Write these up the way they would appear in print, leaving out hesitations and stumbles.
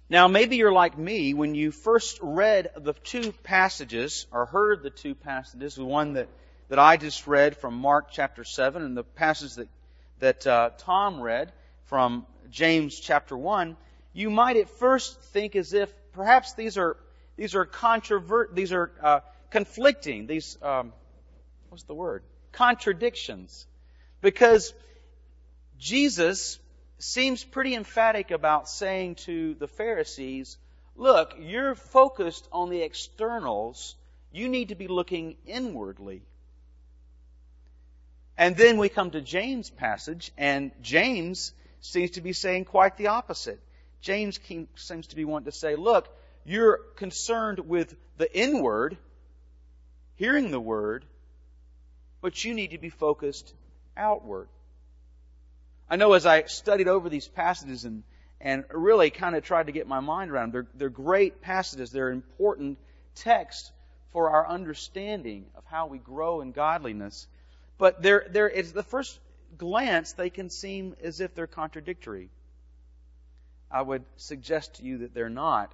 Now, maybe you're like me. When you first read the two passages, or heard the two passages, the one that I just read from Mark chapter 7, and the passage that Tom read from James chapter 1, you might at first think as if perhaps these are conflicting. Contradictions. Because Jesus seems pretty emphatic about saying to the Pharisees, look, you're focused on the externals. You need to be looking inwardly. And then we come to James' passage, and James seems to be saying quite the opposite. James seems to be wanting to say, look, you're concerned with the inward, hearing the Word, but you need to be focused outward. I know as I studied over these passages and really kind of tried to get my mind around them, they're great passages. They're important texts for our understanding of how we grow in godliness. But at the first glance, they can seem as if they're contradictory. I would suggest to you that they're not.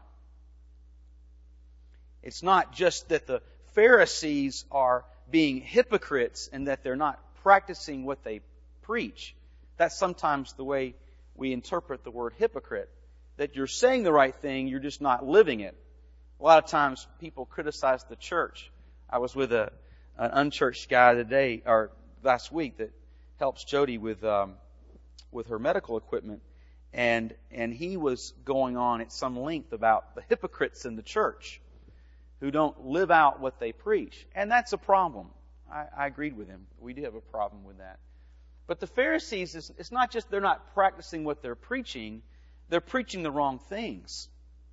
It's not just that the Pharisees are being hypocrites and that they're not practicing what they preach. That's sometimes the way we interpret the word hypocrite. That you're saying the right thing, you're just not living it. A lot of times people criticize the church. I was with an unchurched guy last week that helps Jody with her medical equipment, and he was going on at some length about the hypocrites in the church who don't live out what they preach. And that's a problem. I agreed with him. We do have a problem with that. But the Pharisees, it's not just they're not practicing what they're preaching the wrong things.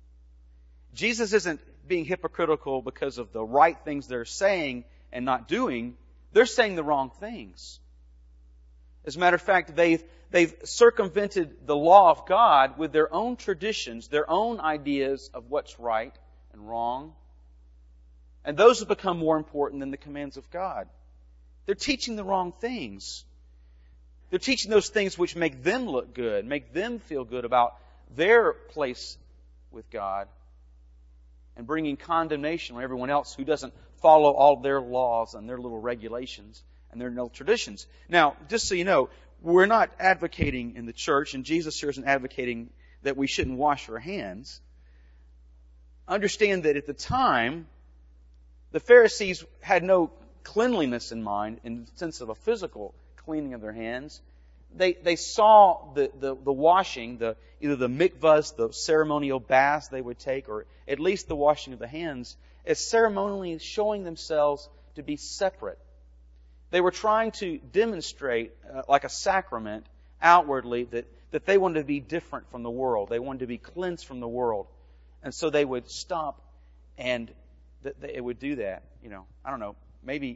Jesus isn't being hypocritical because of the right things they're saying and not doing. They're saying the wrong things. As a matter of fact, they've circumvented the law of God with their own traditions, their own ideas of what's right and wrong. And those have become more important than the commands of God. They're teaching the wrong things. They're teaching those things which make them look good, make them feel good about their place with God, and bringing condemnation on everyone else who doesn't follow all their laws and their little regulations and their little traditions. Now, just so you know, we're not advocating in the church, and Jesus here isn't advocating that we shouldn't wash our hands. Understand that at the time, the Pharisees had no cleanliness in mind in the sense of a physical cleaning of their hands. They saw the washing, either the mikvahs, the ceremonial baths they would take, or at least the washing of the hands, as ceremonially showing themselves to be separate. They were trying to demonstrate, like a sacrament, outwardly, that they wanted to be different from the world. They wanted to be cleansed from the world. And so they would stop and it would do that. I don't know, maybe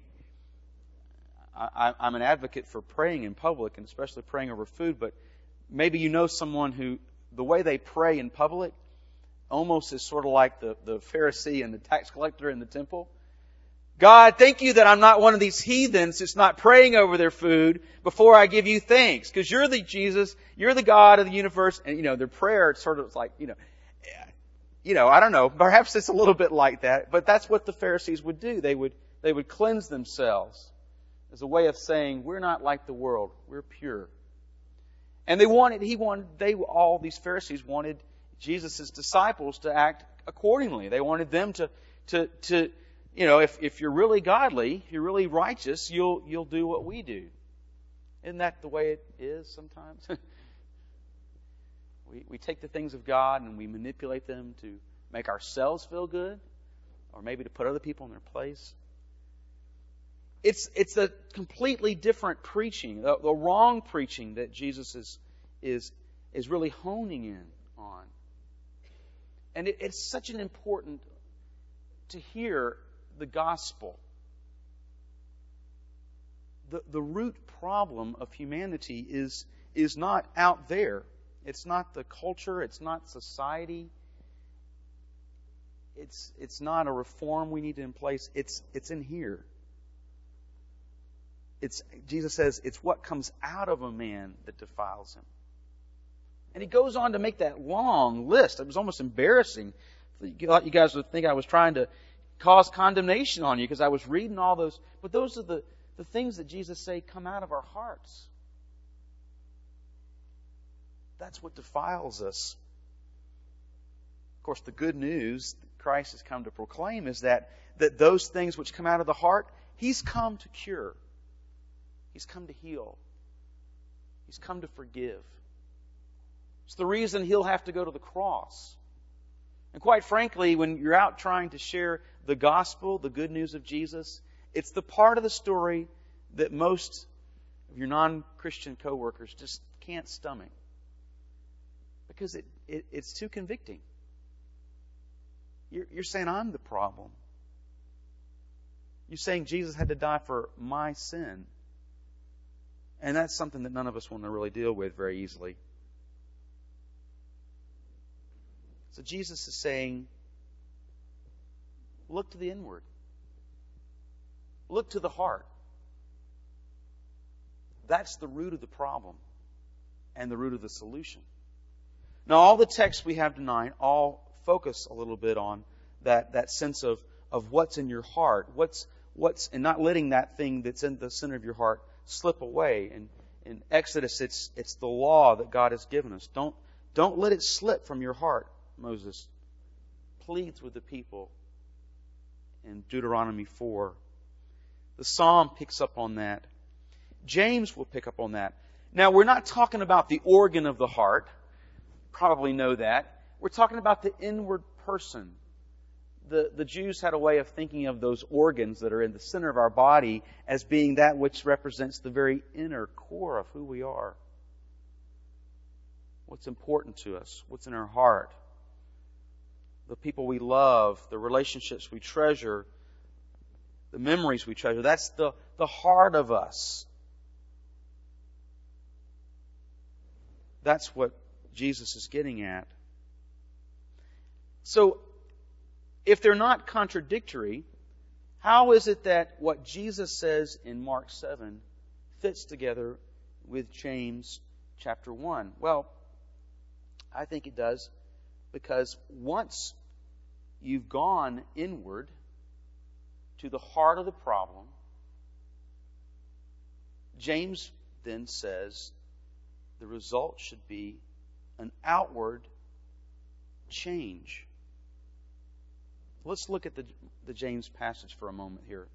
I'm an advocate for praying in public, and especially praying over food, but maybe you know someone who, the way they pray in public almost is sort of like the Pharisee and the tax collector in the temple. God, thank you that I'm not one of these heathens that's not praying over their food before I give you thanks. Because you're the Jesus, you're the God of the universe. And, their prayer sort of like, I don't know, perhaps it's a little bit like that, but that's what the Pharisees would do. They would cleanse themselves as a way of saying, we're not like the world, we're pure. And all these Pharisees wanted Jesus' disciples to act accordingly. They wanted them to if you're really godly, if you're really righteous, you'll do what we do. Isn't that the way it is sometimes? We take the things of God and we manipulate them to make ourselves feel good, or maybe to put other people in their place. It's a completely different preaching, the wrong preaching that Jesus is really honing in on. And it's such an important to hear the gospel. The root problem of humanity is not out there. It's not the culture. It's not society. It's not a reform we need to in place. It's in here. Jesus says it's what comes out of a man that defiles him. And he goes on to make that long list. It was almost embarrassing. You thought you guys would think I was trying to cause condemnation on you because I was reading all those. But those are the things that Jesus say come out of our hearts. That's what defiles us. Of course, the good news that Christ has come to proclaim is that those things which come out of the heart, He's come to cure. He's come to heal. He's come to forgive. It's the reason He'll have to go to the cross. And quite frankly, when you're out trying to share the gospel, the good news of Jesus, it's the part of the story that most of your non-Christian coworkers just can't stomach. Because it's too convicting. You're saying I'm the problem. You're saying Jesus had to die for my sin. And that's something that none of us want to really deal with very easily. So Jesus is saying, look to the inward. Look to the heart. That's the root of the problem and the root of the solution. Now, all the texts we have tonight all focus a little bit on that sense of what's in your heart, what's and not letting that thing that's in the center of your heart slip away. And in Exodus, it's the law that God has given us. Don't let it slip from your heart, Moses pleads with the people in Deuteronomy 4. The Psalm picks up on that. James will pick up on that. Now, we're not talking about the organ of the heart. Probably know that. We're talking about the inward person. The Jews had a way of thinking of those organs that are in the center of our body as being that which represents the very inner core of who we are. What's important to us, what's in our heart. The people we love, the relationships we treasure, the memories we treasure. That's the heart of us. That's what Jesus is getting at. So, if they're not contradictory, how is it that what Jesus says in Mark 7 fits together with James chapter 1? Well, I think it does, because once you've gone inward to the heart of the problem, James then says the result should be an outward change. Let's look at the James passage for a moment here.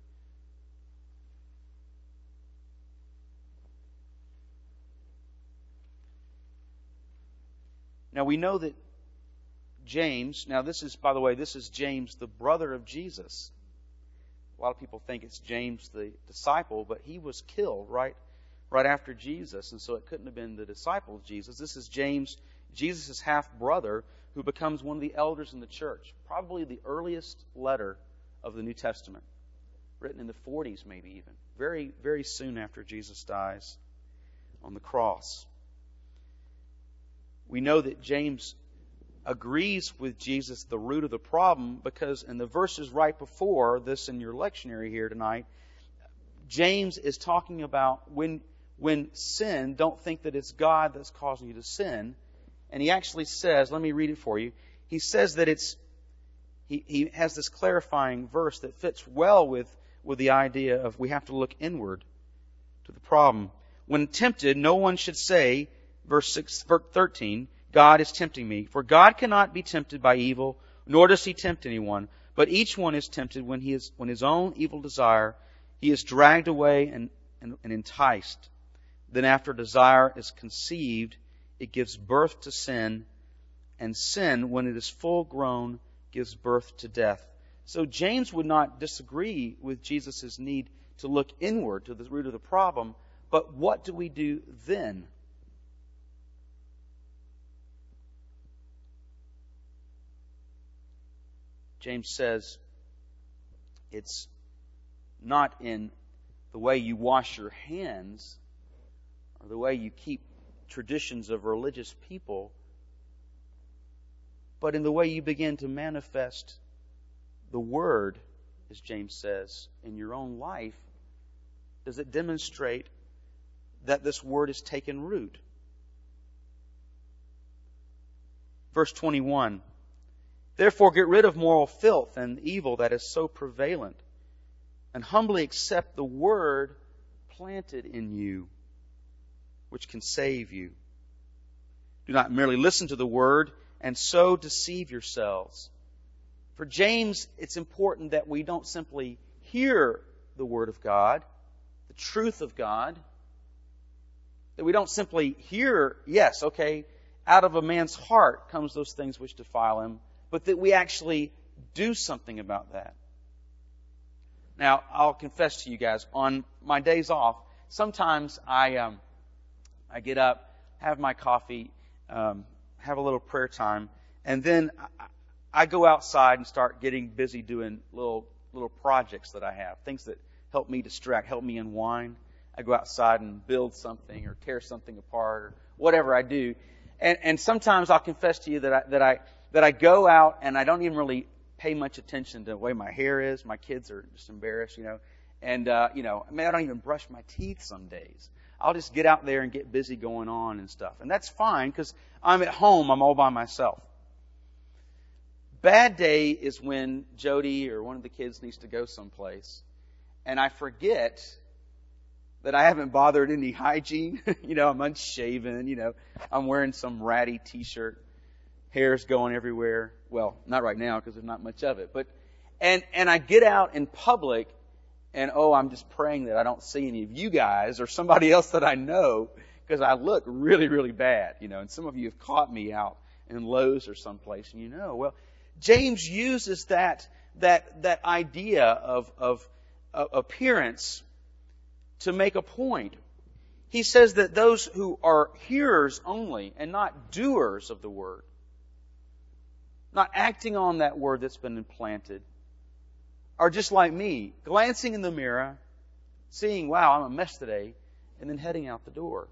Now we know that James, now this is, by the way, this is James, the brother of Jesus. A lot of people think it's James the disciple, but he was killed right after Jesus, and so it couldn't have been the disciple of Jesus. This is James, Jesus' half-brother, who becomes one of the elders in the church. Probably the earliest letter of the New Testament, written in the 40s maybe even. Very, very soon after Jesus dies on the cross. We know that James agrees with Jesus the root of the problem because in the verses right before this in your lectionary here tonight, James is talking about when sin, don't think that it's God that's causing you to sin. And he actually says, let me read it for you. He says that he has this clarifying verse that fits well with the idea of we have to look inward to the problem. When tempted, no one should say, verse 13, God is tempting me. For God cannot be tempted by evil, nor does He tempt anyone. But each one is tempted when his own evil desire, he is dragged away and enticed. Then after desire is conceived, it gives birth to sin, and sin, when it is full grown, gives birth to death. So James would not disagree with Jesus' need to look inward to the root of the problem, but what do we do then? James says it's not in the way you wash your hands or the way you keep traditions of religious people, but in the way you begin to manifest the Word, as James says, in your own life. Does it demonstrate that this Word has taken root? Verse 21. Therefore get rid of moral filth and evil that is so prevalent, and humbly accept the word planted in you, which can save you. Do not merely listen to the word and so deceive yourselves. For James, it's important that we don't simply hear the word of God, the truth of God, that we don't simply hear, yes, okay, out of a man's heart comes those things which defile him, but that we actually do something about that. Now, I'll confess to you guys, on my days off, sometimes I get up, have my coffee, have a little prayer time, and then I go outside and start getting busy doing little projects that I have, things that help me distract, help me unwind. I go outside and build something or tear something apart or whatever I do. And sometimes I'll confess to you that I go out and I don't even really pay much attention to the way my hair is. My kids are just embarrassed, And, I don't even brush my teeth some days. I'll just get out there and get busy going on and stuff. And that's fine because I'm at home. I'm all by myself. Bad day is when Jody or one of the kids needs to go someplace. And I forget that I haven't bothered any hygiene. I'm unshaven. I'm wearing some ratty t-shirt. Hair's going everywhere. Well, not right now because there's not much of it. But and I get out in public and I'm just praying that I don't see any of you guys or somebody else that I know because I look really, really bad. And some of you have caught me out in Lowe's or someplace and well, James uses that idea of appearance to make a point. He says that those who are hearers only and not doers of the word, not acting on that word that's been implanted, are just like me, glancing in the mirror, seeing, wow, I'm a mess today, and then heading out the door.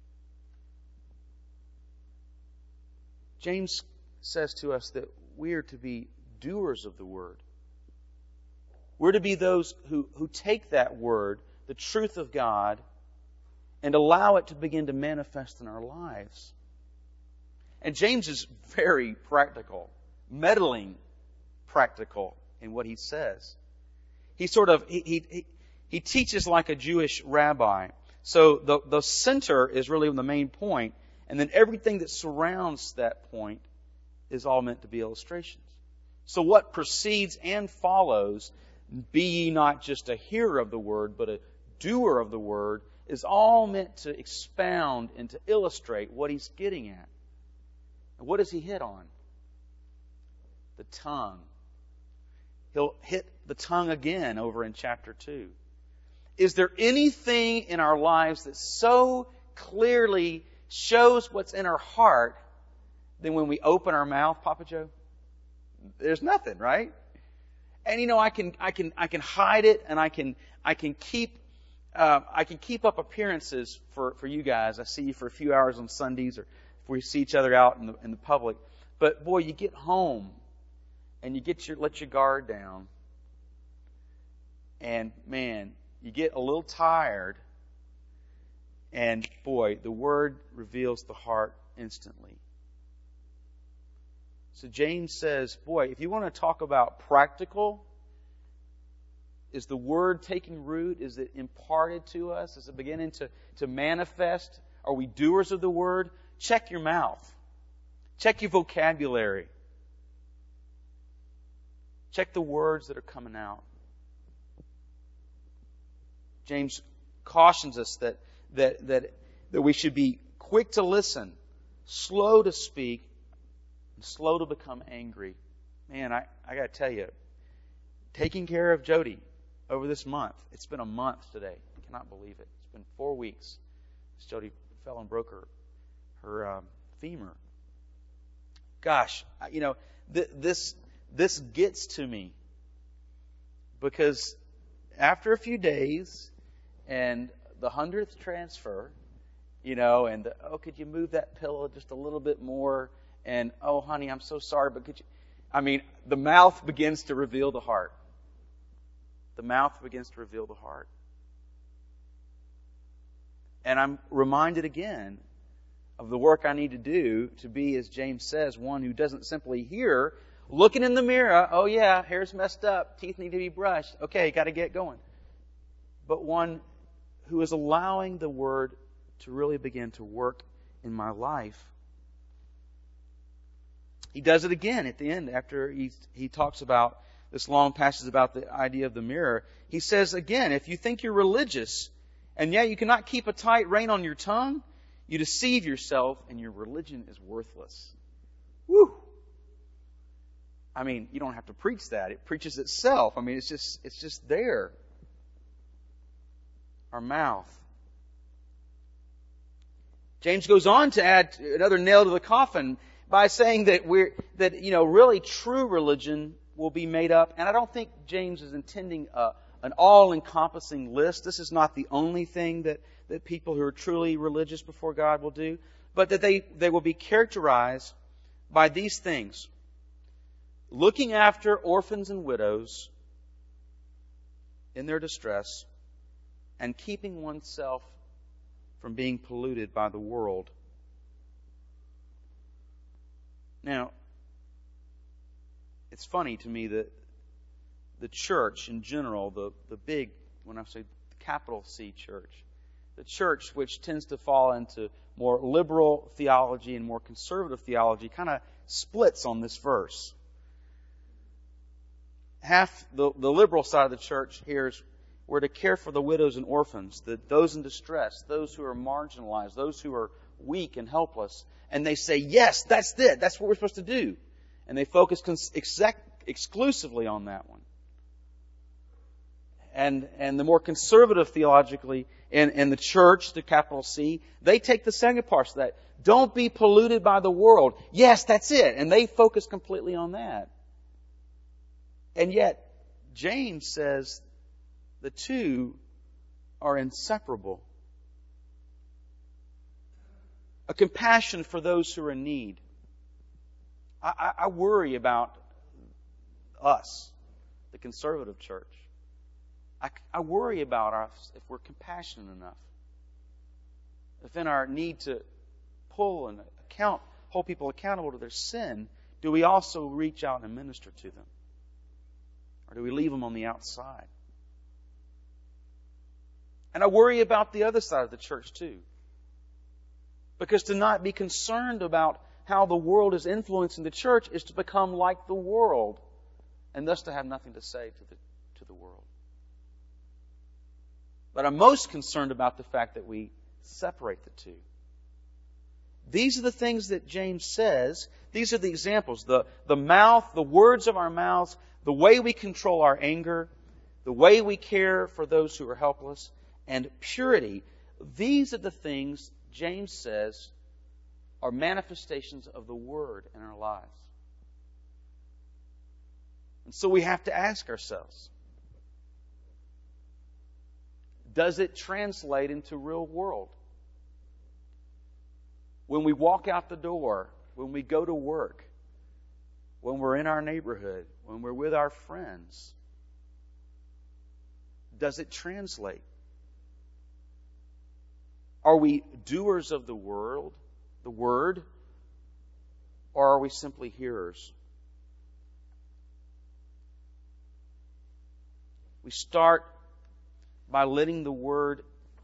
James says to us that we are to be doers of the word. We're to be those who take that word, the truth of God, and allow it to begin to manifest in our lives. And James is very practical, meddling practical in what he says. He teaches like a Jewish rabbi. So the center is really the main point, and then everything that surrounds that point is all meant to be illustrations. So what precedes and follows, be ye not just a hearer of the word, but a doer of the word, is all meant to expound and to illustrate what he's getting at. And what does he hit on? The tongue. He'll hit the tongue again over in chapter 2. Is there anything in our lives that so clearly shows what's in our heart than when we open our mouth, Papa Joe? There's nothing, right? And I can hide it, and I can keep up appearances for you guys. I see you for a few hours on Sundays, or if we see each other out in the public. But boy, you get home and you let your guard down, and man, you get a little tired. And boy, the word reveals the heart instantly. So James says, boy, if you want to talk about practical, is the word taking root? Is it imparted to us? Is it beginning to manifest? Are we doers of the word? Check your mouth. Check your vocabulary. Check the words that are coming out. James cautions us that we should be quick to listen, slow to speak, and slow to become angry. Man, I got to tell you, taking care of Jody over this month, it's been a month today. I cannot believe it. It's been 4 weeks since Jody fell and broke her femur. Gosh, this gets to me because after a few days and the 100th transfer, and could you move that pillow just a little bit more? And, oh, honey, I'm so sorry, but could you... the mouth begins to reveal the heart. The mouth begins to reveal the heart. And I'm reminded again of the work I need to do to be, as James says, one who doesn't simply hear, looking in the mirror, oh yeah, hair's messed up, teeth need to be brushed, okay, got to get going. But one who is allowing the Word to really begin to work in my life. He does it again at the end after he talks about this long passage about the idea of the mirror. He says again, if you think you're religious and yet you cannot keep a tight rein on your tongue, you deceive yourself and your religion is worthless. Woo! I mean, you don't have to preach that. It preaches itself. I mean, it's just there. Our mouth. James goes on to add another nail to the coffin by saying that really true religion will be made up. And I don't think James is intending an all-encompassing list. This is not the only thing that people who are truly religious before God will do. But that they will be characterized by these things. Looking after orphans and widows in their distress and keeping oneself from being polluted by the world. Now, it's funny to me that the church in general, the big, when I say capital C church, the church which tends to fall into more liberal theology and more conservative theology kind of splits on this verse. Half the liberal side of the church hears we're to care for the widows and orphans, those in distress, those who are marginalized, those who are weak and helpless. And they say, yes, that's it. That's what we're supposed to do. And they focus exclusively on that one. And the more conservative theologically in the church, the capital C, they take the second part of that. Don't be polluted by the world. Yes, that's it. And they focus completely on that. And yet, James says the two are inseparable. A compassion for those who are in need. I worry about us, the conservative church. I worry about us if we're compassionate enough. If in our need to pull and hold people accountable to their sin, do we also reach out and minister to them? Or do we leave them on the outside? And I worry about the other side of the church too. Because to not be concerned about how the world is influencing the church is to become like the world, and thus to have nothing to say to the world. But I'm most concerned about the fact that we separate the two. These are the things that James says. These are the examples. The mouth, the words of our mouths, the way we control our anger, the way we care for those who are helpless, and purity. These are the things James says are manifestations of the Word in our lives. And so we have to ask ourselves, does it translate into real world? When we walk out the door, when we go to work, when we're in our neighborhood, when we're with our friends, does it translate? Are we doers of the word, or are we simply hearers? We start by letting the Word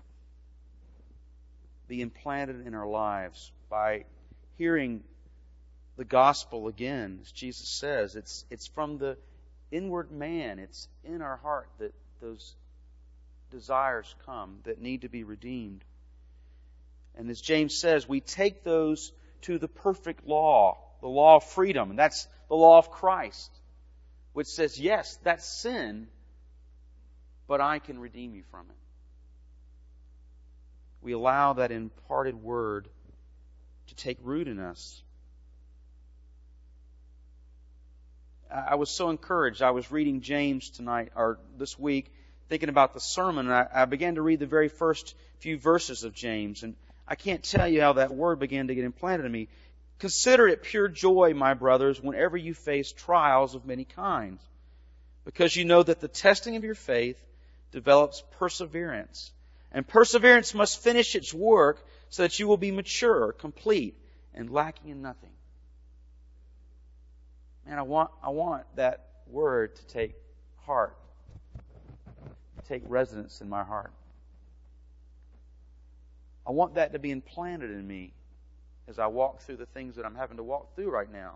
be implanted in our lives, by hearing the gospel again, as Jesus says. It's from the inward man, it's in our heart that those desires come that need to be redeemed. And as James says, we take those to the perfect law, the law of freedom. And that's the law of Christ, which says, yes, that's sin, but I can redeem you from it. We allow that imparted word to take root in us. I was so encouraged. I was reading James tonight, or this week, thinking about the sermon, and I began to read the very first few verses of James, and I can't tell you how that word began to get implanted in me. Consider it pure joy, my brothers, whenever you face trials of many kinds, because you know that the testing of your faith develops perseverance. And perseverance must finish its work so that you will be mature, complete, and lacking in nothing. Man, I want that word to take heart, take residence in my heart. I want that to be implanted in me as I walk through the things that I'm having to walk through right now.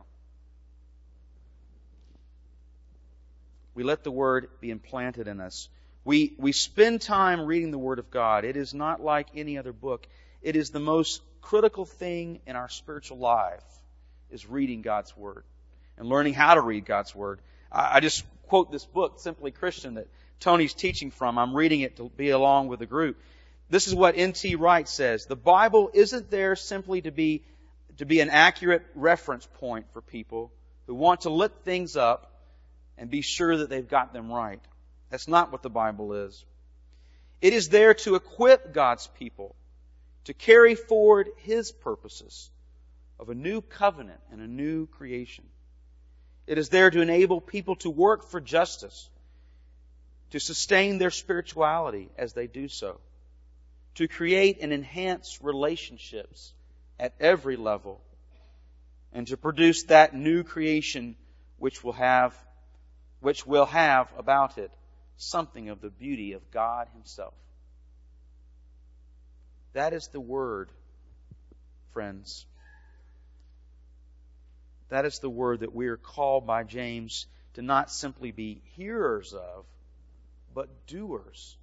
We let the Word be implanted in us. We spend time reading the Word of God. It is not like any other book. It is the most critical thing in our spiritual life, is reading God's Word and learning how to read God's Word. I just quote this book, Simply Christian, that Tony's teaching from. I'm reading it to be along with the group. This is what N.T. Wright says. The Bible isn't there simply to be an accurate reference point for people who want to look things up and be sure that they've got them right. That's not what the Bible is. It is there to equip God's people to carry forward His purposes of a new covenant and a new creation. It is there to enable people to work for justice, to sustain their spirituality as they do so, to create and enhance relationships at every level, and to produce that new creation which will have about it something of the beauty of God Himself. That is the Word, friends. That is the Word that we are called by James to not simply be hearers of, but doers.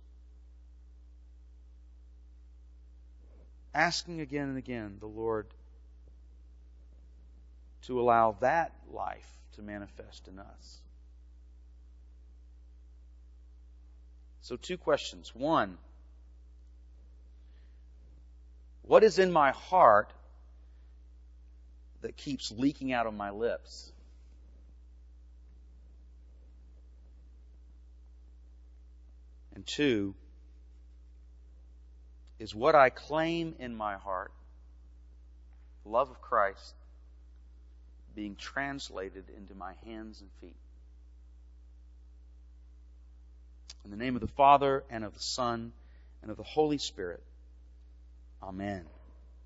Asking again and again the Lord to allow that life to manifest in us. So 2 questions. 1, what is in my heart that keeps leaking out of my lips? And 2, is what I claim in my heart, the love of Christ, being translated into my hands and feet? In the name of the Father, and of the Son, and of the Holy Spirit. Amen.